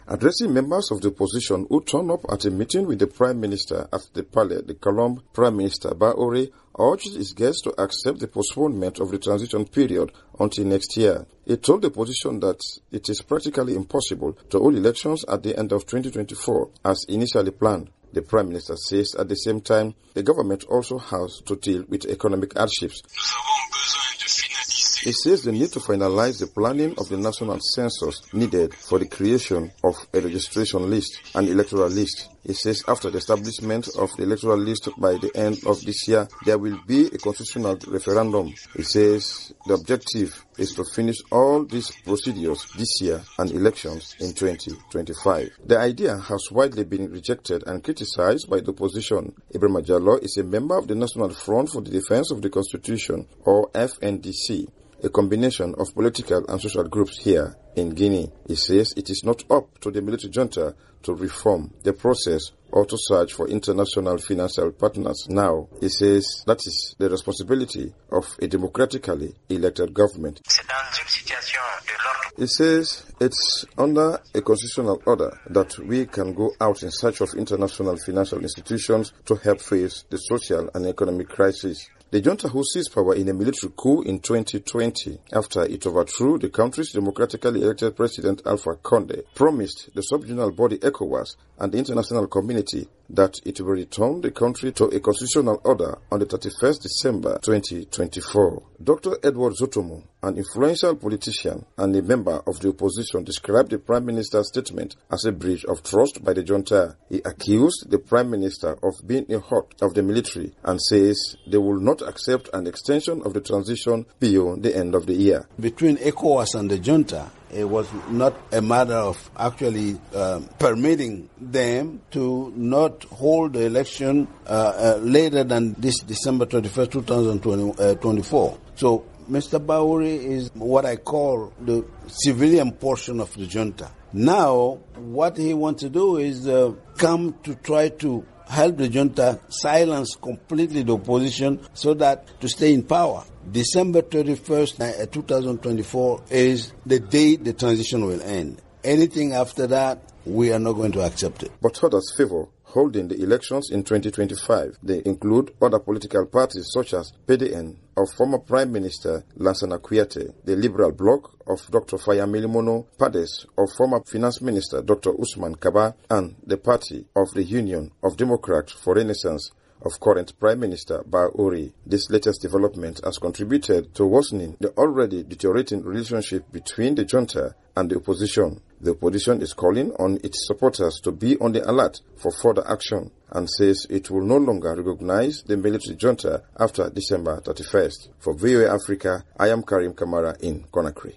Addressing members of the opposition who turned up at a meeting with the Prime Minister at the Palais de Colombe, Prime Minister Baure urged his guests to accept the postponement of the transition period until next year. He told the opposition that it is practically impossible to hold elections at the end of 2024 as initially planned. The Prime Minister says at the same time the government also has to deal with economic hardships. He says the need to finalize the planning of the national census needed for the creation of a registration list and electoral list. He says after the establishment of the electoral list by the end of this year, there will be a constitutional referendum. He says the objective is to finish all these procedures this year and elections in 2025. The idea has widely been rejected and criticized by the opposition. Ibrahima Jallow is a member of the National Front for the Defense of the Constitution, or FNDC, a combination of political and social groups here in Guinea. He says it is not up to the military junta to reform the process or to search for international financial partners now. He says that is the responsibility of a democratically elected government. He says it's under a constitutional order that we can go out in search of international financial institutions to help face the social and economic crisis. The junta, who seized power in a military coup in 2020 after it overthrew the country's democratically elected president Alpha Conde, promised the subregional body ECOWAS and the international community that it will return the country to a constitutional order on the 31st December 2024. Dr. Edward Zotomo, an influential politician and a member of the opposition, described the Prime Minister's statement as a breach of trust by the junta. He accused the Prime Minister of being a hawk of the military and says they will not accept an extension of the transition beyond the end of the year. Between ECOWAS and the junta, it was not a matter of actually permitting them to not hold the election later than this December 21st, 2024. So Mr. Baure is what I call the civilian portion of the junta. Now, what he wants to do is come to try to help the junta silence completely the opposition so that to stay in power. December 31st, 2024 is the day the transition will end. Anything after that, we are not going to accept it. But others favor holding the elections in 2025. They include other political parties such as PDN of former Prime Minister Lansana Kouyaté, the Liberal Bloc of Dr. Fayamili Mono, PADES of former Finance Minister Dr. Usman Kaba, and the Party of the Union of Democrats for Renaissance of current Prime Minister Baure. This latest development has contributed to worsening the already deteriorating relationship between the junta and the opposition. The opposition is calling on its supporters to be on the alert for further action and says it will no longer recognize the military junta after December 31st. For VOA Africa, I am Karim Kamara in Conakry.